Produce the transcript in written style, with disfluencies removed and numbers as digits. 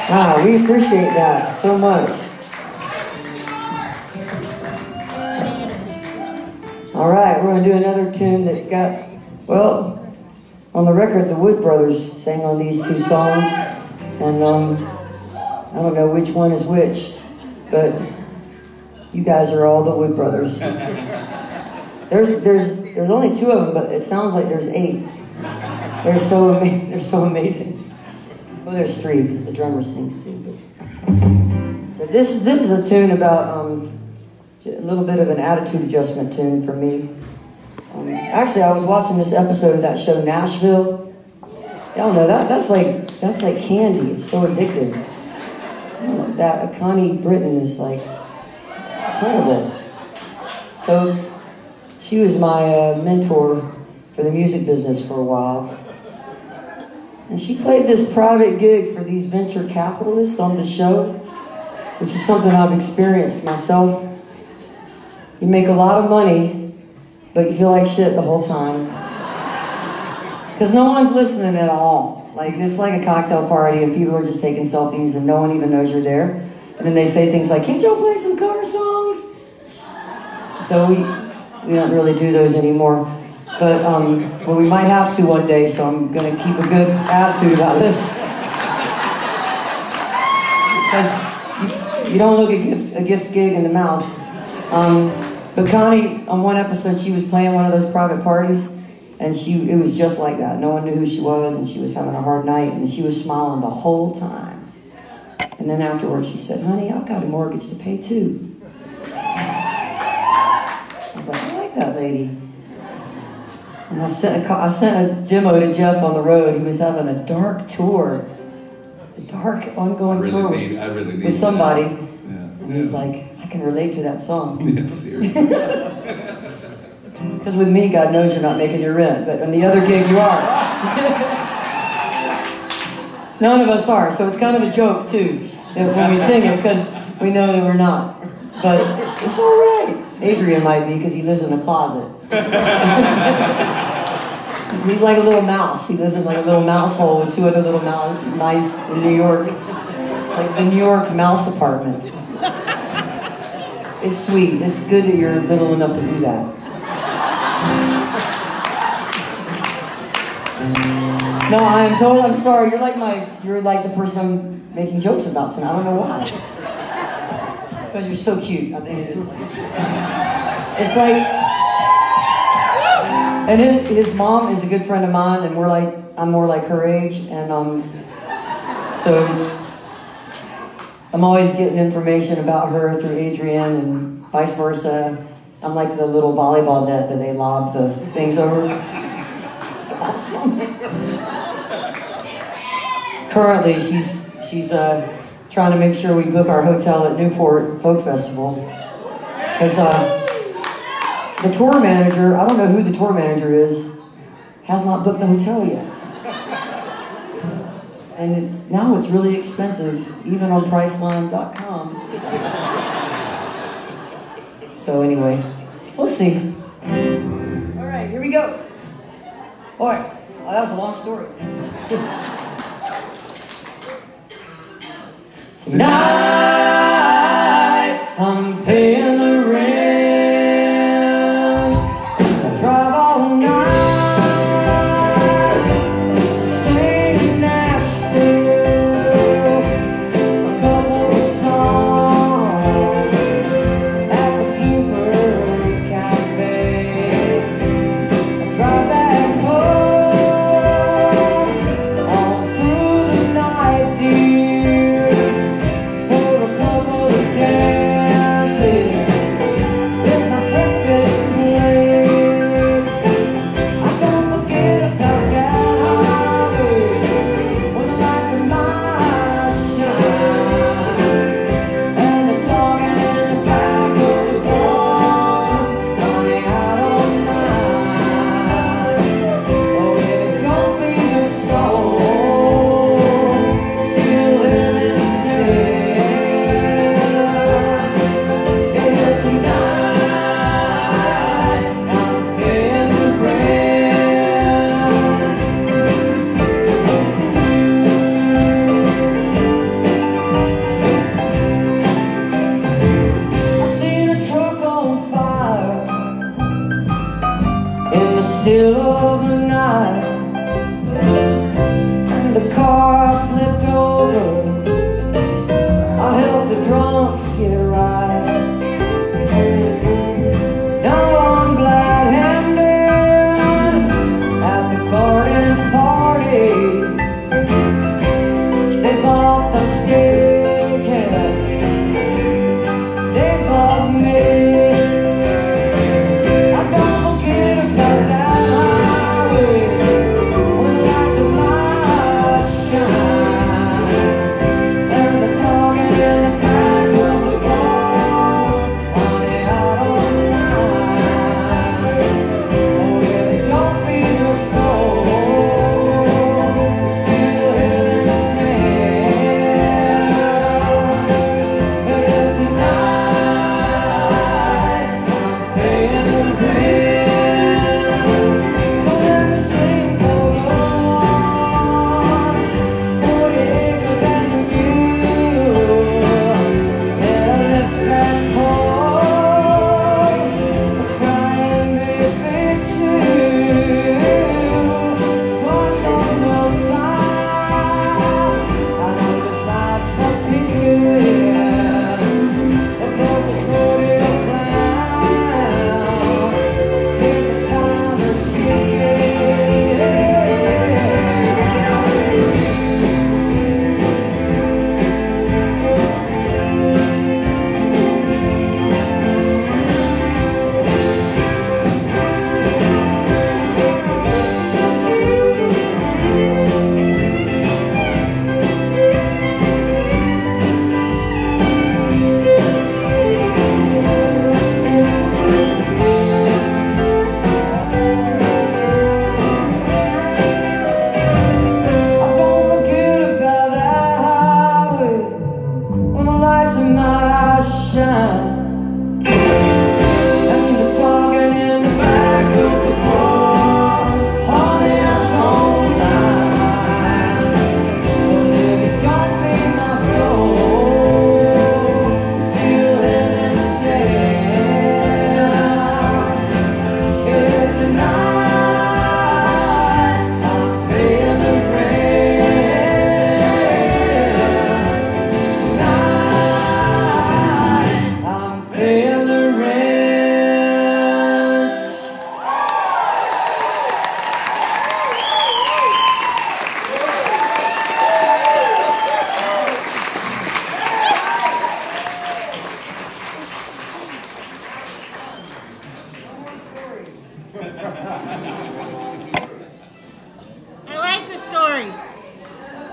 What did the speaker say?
Ah, we appreciate that so much. All right, we're going to do another tune that's got, well, on the record, the Wood Brothers sang on these two songs. And I don't know which one is which, but you guys are all the Wood Brothers. There's only two of them, but it sounds like there's 8. They're so amazing. Well, there's 3 because the drummer sings too. But this is a tune about a little bit of an attitude adjustment tune for me. Actually, I was watching this episode of that show Nashville. Y'all know that's like candy. It's so addictive. That Connie Britton is like incredible. So she was my mentor for the music business for a while. And she played this private gig for these venture capitalists on the show, which is something I've experienced myself. You make a lot of money, but you feel like shit the whole time. Because no one's listening at all. Like, it's like a cocktail party and people are just taking selfies and no one even knows you're there. And then they say things like, can't y'all play some cover songs? So we don't really do those anymore. But we might have to one day, so I'm going to keep a good attitude about this. Because you don't look a gift gig in the mouth. But Connie, on one episode, she was playing one of those private parties, and it was just like that. No one knew who she was, and she was having a hard night, and she was smiling the whole time. And then afterwards, she said, honey, I've got a mortgage to pay too. I was like, I like that lady. And I sent a demo to Jeff on the road. He was having a dark tour, a dark ongoing tour with somebody. Yeah. And he's like, I can relate to that song. Yeah, seriously. Because with me, God knows you're not making your rent, but on the other gig, you are. None of us are, so it's kind of a joke too when we sing it, because we know that we're not. But it's all right. Adrian might be, because he lives in a closet. He's like a little mouse. He lives in like a little mouse hole with 2 other little mice in New York. It's like the New York mouse apartment. It's sweet. It's good that you're little enough to do that. No, I'm sorry. You're like the person I'm making jokes about tonight. I don't know why. Because you're so cute. I think it is. It's like. And his mom is a good friend of mine, and I'm more like her age, and so I'm always getting information about her through Adrian and vice versa. I'm like the little volleyball net that they lob the things over. It's awesome. Currently, she's trying to make sure we book our hotel at Newport Folk Festival, because the tour manager, I don't know who the tour manager is, has not booked the hotel yet. And now it's really expensive, even on Priceline.com. So anyway, we'll see. All right, here we go. All right, that was a long story. Tonight, I'm paying the rent. For of the night, and the car flipped over. I helped the drunks get right. Now I'm glad-handed at the garden party. They bought the stage and they bought me. I don't forget about that highway when the lights of my eyes shine, and the talking in the back of the bar, honey, out all night. Oh yeah, they don't feed your soul, still heaven sent. But it's a night I'm paying the rent. So let me sing for you, 40 acres and the view that I left back home, a crying baby too. Squash on the fire, I know this life's not picking, but there was rodeo clown. Here's the time and sinking. I don't forget about that highway when the lights in my eyes shine, and the talking in the back of the bar, honey, I don't mind. But if it don't feed my soul, still heaven sent. It's a night I'm paying the rent. Tonight I'm paying the rent. One more story.